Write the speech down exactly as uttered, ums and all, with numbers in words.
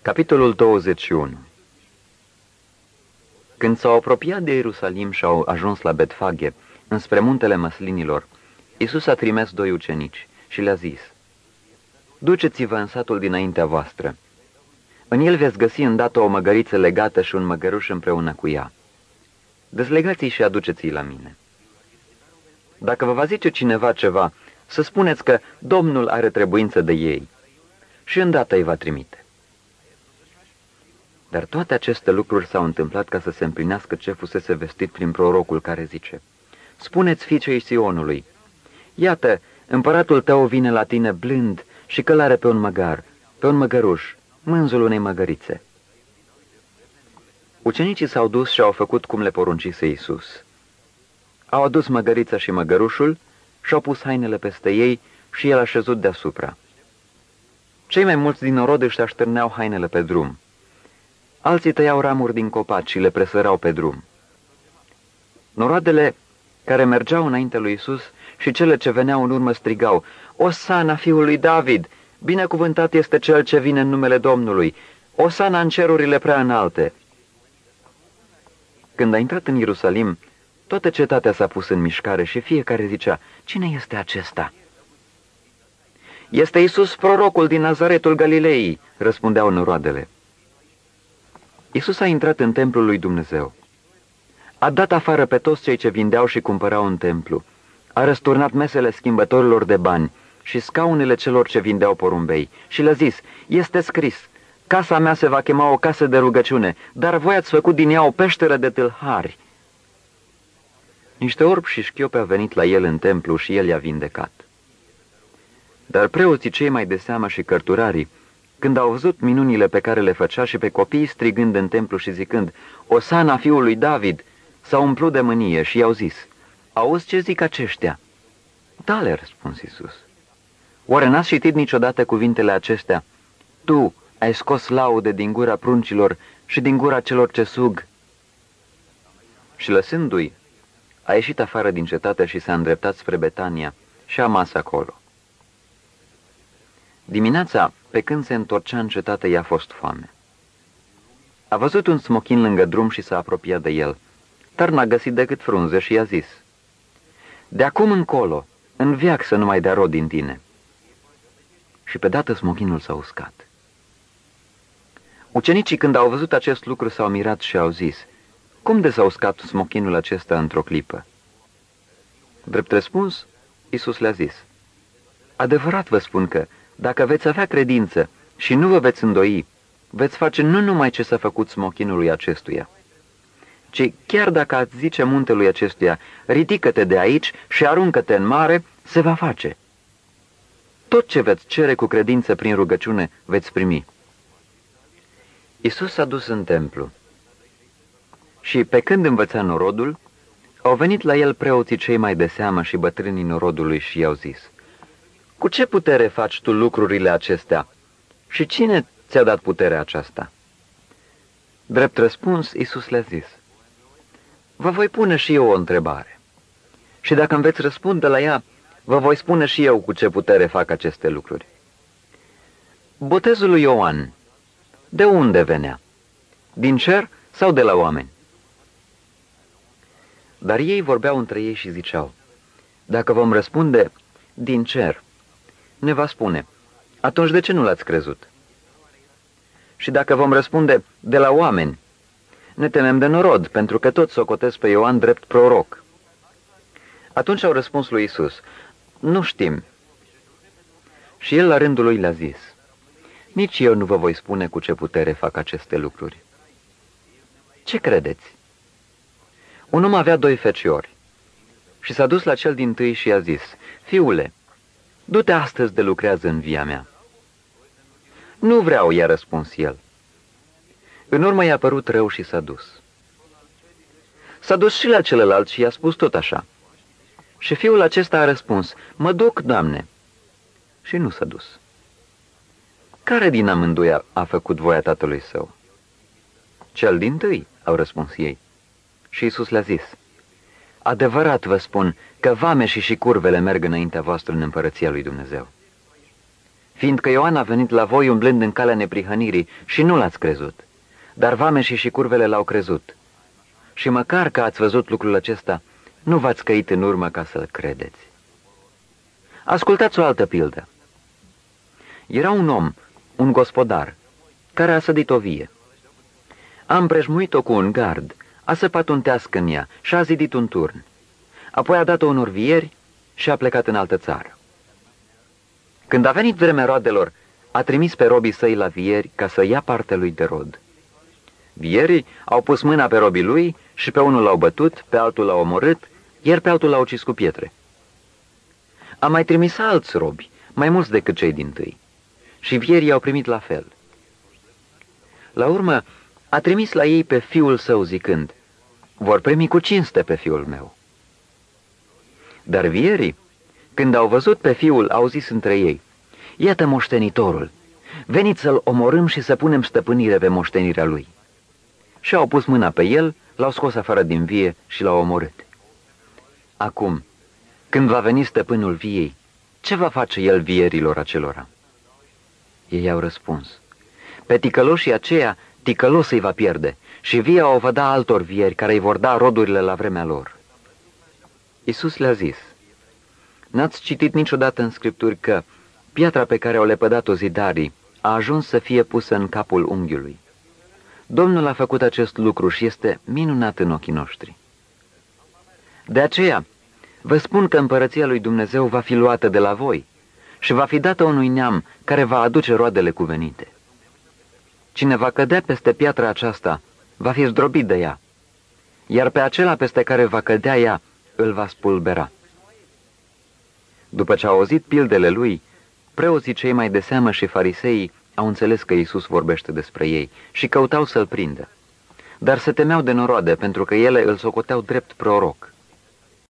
Capitolul douăzeci și unu. Când s-au apropiat de Ierusalim și au ajuns la Betfage, înspre muntele Măslinilor, Iisus a trimis doi ucenici și le-a zis: Duceți-vă în satul dinaintea voastră. În el veți găsi îndată o măgăriță legată și un măgăruș împreună cu ea. Dezlegați-i și aduceți-i la mine. Dacă vă va zice cineva ceva, să spuneți că Domnul are trebuință de ei și îndată îi va trimite. Dar toate aceste lucruri s-au întâmplat ca să se împlinească ce fusese vestit prin prorocul care zice: Spuneți fiicei Sionului: Iată, împăratul tău vine la tine blând și călare pe un măgar, pe un măgăruș, mânzul unei măgărițe. Ucenicii s-au dus și au făcut cum le poruncise Iisus. Au adus măgărița și măgărușul și-au pus hainele peste ei și el a șezut deasupra. Cei mai mulți din norod își aștârneau hainele pe drum. Alții tăiau ramuri din copaci și le presărau pe drum. Noroadele care mergeau înainte lui Iisus și cele ce veneau în urmă strigau: Osana fiului David! Binecuvântat este cel ce vine în numele Domnului! Osana în cerurile prea înalte! Când a intrat în Ierusalim, toată cetatea s-a pus în mișcare și fiecare zicea: Cine este acesta? Este Iisus, prorocul din Nazaretul Galilei, răspundeau noroadele. Iisus a intrat în templul lui Dumnezeu. A dat afară pe toți cei ce vindeau și cumpărau în templu. A răsturnat mesele schimbătorilor de bani și scaunele celor ce vindeau porumbei și le-a zis: Este scris: Casa mea se va chema o casă de rugăciune, dar voi ați făcut din ea o peșteră de tâlhari. Niște orbi și șchiopi au venit la el în templu și el i-a vindecat. Dar preoții cei mai de seamă și cărturarii, când au văzut minunile pe care le făcea și pe copiii strigând în templu și zicând: Osana fiului David, s-au umplut de mânie și i-au zis: Auzi ce zic aceștia? Da, le-a răspuns Iisus. Oare n-ați citit niciodată cuvintele acestea: Tu ai scos laude din gura pruncilor și din gura celor ce sug? Și lăsându-i, a ieșit afară din cetate și s-a îndreptat spre Betania și a mas acolo. Dimineața, pe când se întorcea în cetate, i-a fost foame. A văzut un smochin lângă drum și s-a apropiat de el, dar n-a găsit decât frunze și i-a zis: De acum încolo, în veac să nu mai dea rod din tine. Și pe dată smochinul s-a uscat. Ucenicii, când au văzut acest lucru, s-au mirat și au zis: Cum de s-a uscat smochinul acesta într-o clipă? Drept răspuns, Iisus le-a zis: Adevărat vă spun că, dacă veți avea credință și nu vă veți îndoi, veți face nu numai ce s-a făcut smochinului acestuia, ci chiar dacă ați zice muntelui acestuia: Ridică-te de aici și aruncă-te în mare, se va face. Tot ce veți cere cu credință prin rugăciune, veți primi. Iisus s-a dus în templu și, pe când învăța norodul, au venit la el preoții cei mai de seamă și bătrânii norodului și i-au zis: Cu ce putere faci tu lucrurile acestea? Și cine ți-a dat puterea aceasta? Drept răspuns, Iisus le-a zis: Vă voi pune și eu o întrebare. Și dacă îmi veți răspunde la ea, vă voi spune și eu cu ce putere fac aceste lucruri. Botezul lui Ioan, de unde venea? Din cer sau de la oameni? Dar ei vorbeau între ei și ziceau: Dacă vom răspunde: Din cer, ne va spune: Atunci de ce nu l-ați crezut? Și dacă vom răspunde: De la oameni, ne temem de norod, pentru că toți socotesc pe Ioan drept proroc. Atunci au răspuns lui Iisus: Nu știm. Și el la rândul lui le-a zis: Nici eu nu vă voi spune cu ce putere fac aceste lucruri. Ce credeți? Un om avea doi feciori și s-a dus la cel dintâi și i-a zis: Fiule, du-te astăzi de lucrează în via mea. Nu vreau, i-a răspuns el. În urmă i-a părut rău și s-a dus. S-a dus și la celălalt și i-a spus tot așa. Și fiul acesta a răspuns: Mă duc, Doamne. Și nu s-a dus. Care din amândoi a, a făcut voia tatălui său? Cel dintâi, au răspuns ei. Și Iisus le-a zis: Adevărat vă spun că vameșii și curvele merg înaintea voastră în împărăția lui Dumnezeu. fiindcă Ioan a venit la voi umblând în calea neprihănirii și nu l-ați crezut, dar vameșii și curvele l-au crezut. Și măcar că ați văzut lucrul acesta, nu v-ați căit în urmă ca să-l credeți. Ascultați o altă pildă. Era un om, un gospodar, care a sădit o vie. A împrejmuit-o cu un gard, a săpat un teasc în ea și a zidit un turn. Apoi a dat-o unor vieri și a plecat în altă țară. Când a venit vremea roadelor, a trimis pe robii săi la vieri ca să ia partea lui de rod. Vierii au pus mâna pe robii lui și pe unul l-au bătut, pe altul l-au omorât, iar pe altul l-au ucis cu pietre. A mai trimis alți robi, mai mulți decât cei dintâi, și vierii au primit la fel. La urmă, a trimis la ei pe fiul său zicând, vor primi cu cinste pe fiul meu. Dar vierii, când au văzut pe fiul, au zis între ei, iată moștenitorul, veniți să-l omorâm și să punem stăpânire pe moștenirea lui. Și au pus mâna pe el, l-au scos afară din vie și l-au omorât. Acum, când va veni stăpânul viei, ce va face el vierilor acelora? Ei au răspuns, pe ticăloșii aceia, ticălos îi va pierde și via o va da altor vieri care îi vor da rodurile la vremea lor. Iisus le-a zis, n-ați citit niciodată în Scripturi că piatra pe care au lepădat-o zidarii a ajuns să fie pusă în capul unghiului? Domnul a făcut acest lucru și este minunat în ochii noștri. De aceea, vă spun că împărăția lui Dumnezeu va fi luată de la voi și va fi dată unui neam care va aduce roadele cuvenite. Cine va cădea peste piatra aceasta, va fi zdrobit de ea, iar pe acela peste care va cădea ea, îl va spulbera. După ce au auzit pildele lui, preoții cei mai de seamă și fariseii au înțeles că Iisus vorbește despre ei și căutau să-l prindă, dar se temeau de noroade pentru că ele îl socoteau drept proroc.